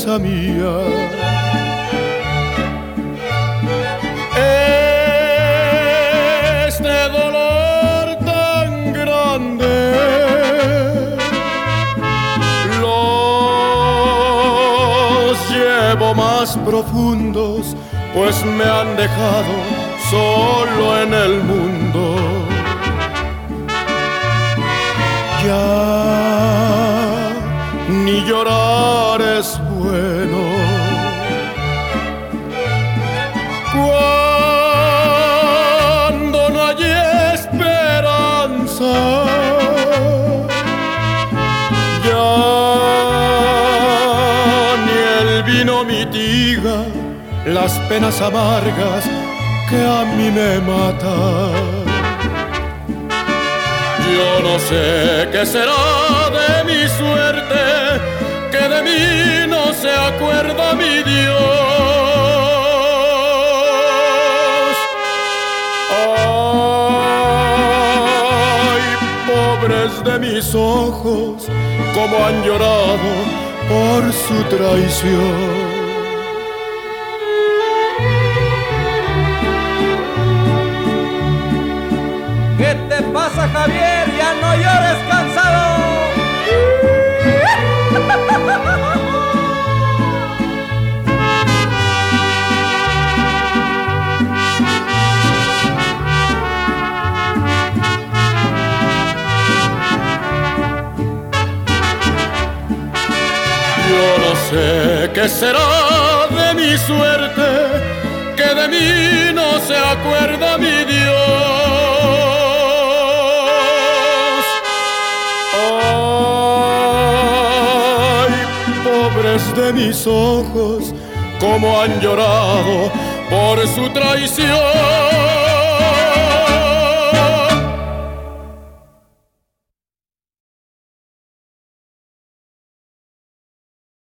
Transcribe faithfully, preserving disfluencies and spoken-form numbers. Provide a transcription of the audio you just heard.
tristeza mía. Este dolor tan grande los llevo más profundos, pues me han dejado solo en el mundo. Ya ni llorar es bueno cuando no hay esperanza. Ya ni el vino mitiga las penas amargas que a mí me matan. Yo no sé qué será de mi suerte, que de mí no se acuerda mi Dios. Ay, pobres de mis ojos, cómo han llorado por su traición. ¿Qué te pasa, Javier? Ya no llores, cansado. Yo no sé qué será de mi suerte, que de mí no se acuerda mi Dios. Ay, pobres de mis ojos, cómo han llorado por su traición.